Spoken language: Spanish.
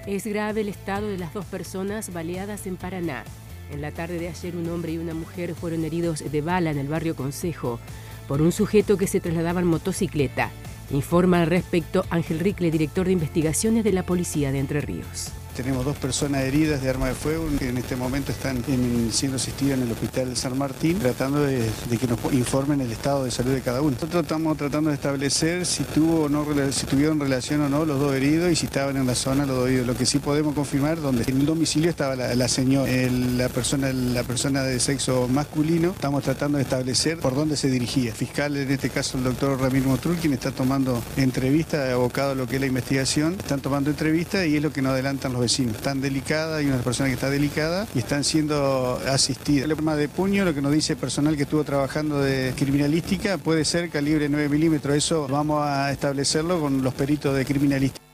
Es grave el estado de las dos personas baleadas en Paraná. En la tarde de ayer, un hombre y una mujer fueron heridos de bala en el barrio Concejo por un sujeto que se trasladaba en motocicleta. Informa al respecto Ángel Ricle, director de investigaciones de la Policía de Entre Ríos. Tenemos 2 personas heridas de arma de fuego que en este momento están siendo asistidas en el Hospital San Martín, tratando de que nos informen el estado de salud de cada uno. Nosotros estamos tratando de establecer si tuvieron relación o no los 2 heridos y si estaban en la zona los 2 heridos. Lo que sí podemos confirmar, donde en el domicilio estaba la señora, la persona de sexo masculino. Estamos tratando de establecer por dónde se dirigía. El fiscal, en este caso el doctor Ramiro Motrul, quien está tomando entrevista, abocado a lo que es la investigación, están tomando entrevista y es lo que nos adelantan los vecinos. Están delicadas, hay una persona que está delicada y están siendo asistidas. El arma de puño, lo que nos dice personal que estuvo trabajando de criminalística, puede ser calibre 9 milímetros. Eso vamos a establecerlo con los peritos de criminalística.